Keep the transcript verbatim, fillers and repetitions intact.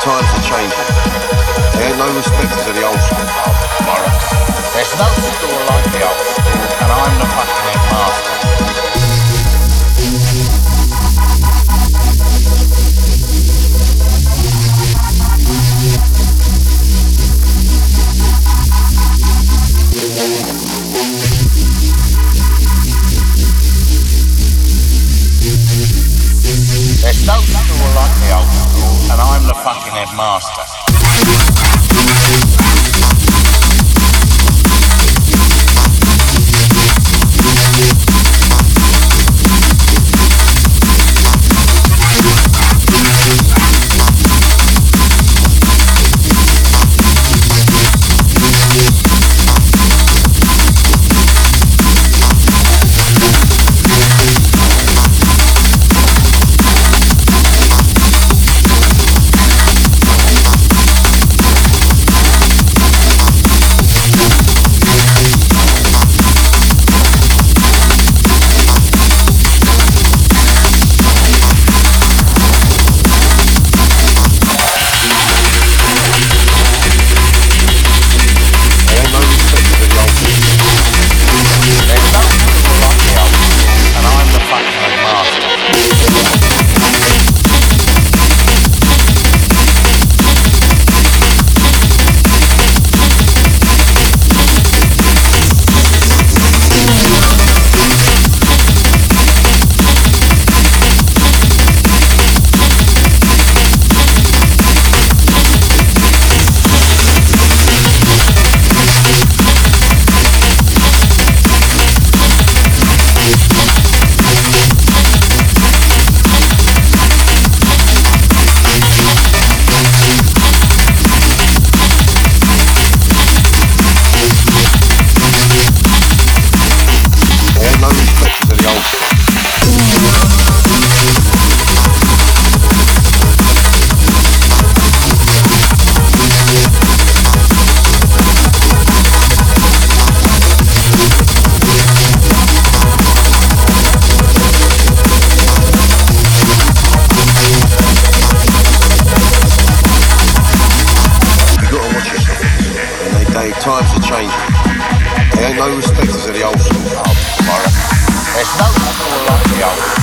times are changing. There ain't no respecters of the old school. Bollocks. There's no school like the old school, and I'm the fucking headmaster. There's no school like the old school, and I'm the fucking headmaster. Times are changing. There ain't no respecters of the old school. Oh, Bollocks. There's no school like the old school.